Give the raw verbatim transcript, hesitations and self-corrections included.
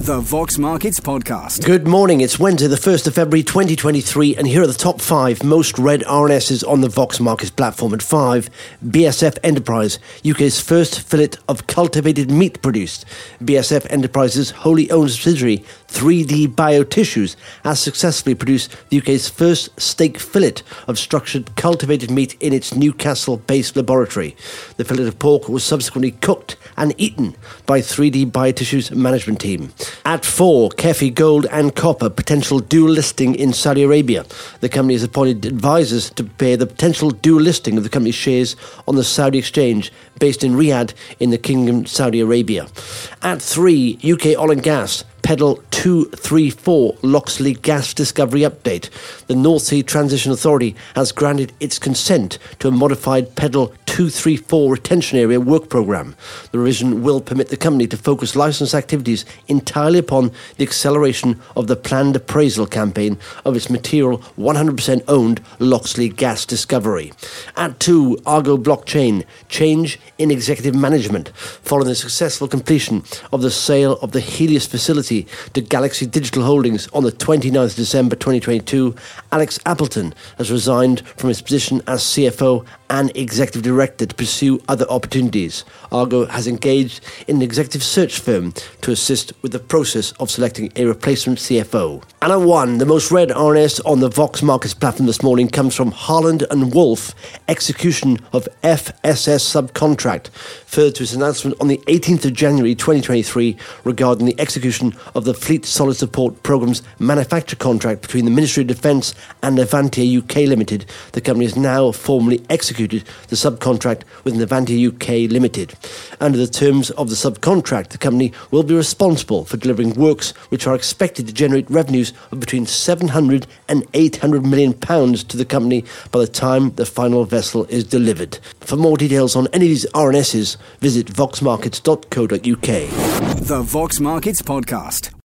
The Vox Markets Podcast. Good morning. It's Wednesday, the first of February twenty twenty-three, and here are the top five most read R N Ss on the Vox Markets platform. At five, B S F Enterprise, U K's first fillet of cultivated meat produced. B S F Enterprise's wholly owned subsidiary, three D Biotissues, has successfully produced the U K's first steak fillet of structured cultivated meat in its Newcastle-based laboratory. The fillet of pork was subsequently cooked and eaten by three D Biotissues management team. At four, KEFI Gold and Copper, potential dual listing in Saudi Arabia. The company has appointed advisors to prepare the potential dual listing of the company's shares on the Saudi exchange based in Riyadh in the Kingdom Saudi Arabia. At three, U K Oil and Gas, Pedal two three four Loxley gas discovery update. The North Sea Transition Authority has granted its consent to a modified Pedal two three four retention area work programme. The revision will permit the company to focus licence activities entirely upon the acceleration of the planned appraisal campaign of its material one hundred percent owned Loxley gas discovery. At two, Argo Blockchain, change in executive management. Following the successful completion of the sale of the Helios facility to Galaxy Digital Holdings on the twenty-ninth of December twenty twenty-two, Alex Appleton has resigned from his position as C F O and Executive Director to pursue other opportunities. Argo has engaged in an executive search firm to assist with the process of selecting a replacement C F O. And at one, the most read R N S on the Vox Markets platform this morning comes from Harland and Wolff, execution of F S S subcontract, further to its announcement on the eighteenth of January twenty twenty-three regarding the execution of the Fleet Solid Support Programme's manufacture contract between the Ministry of Defence and Navantia U K Limited. The company has now formally executed the subcontract with Navantia U K Limited. Under the terms of the subcontract, the company will be responsible for delivering works which are expected to generate revenues of between seven hundred and eight hundred million pounds to the company by the time the final vessel is delivered. For more details on any of these R N Ss, visit vox markets dot co dot uk. The Vox Markets Podcast.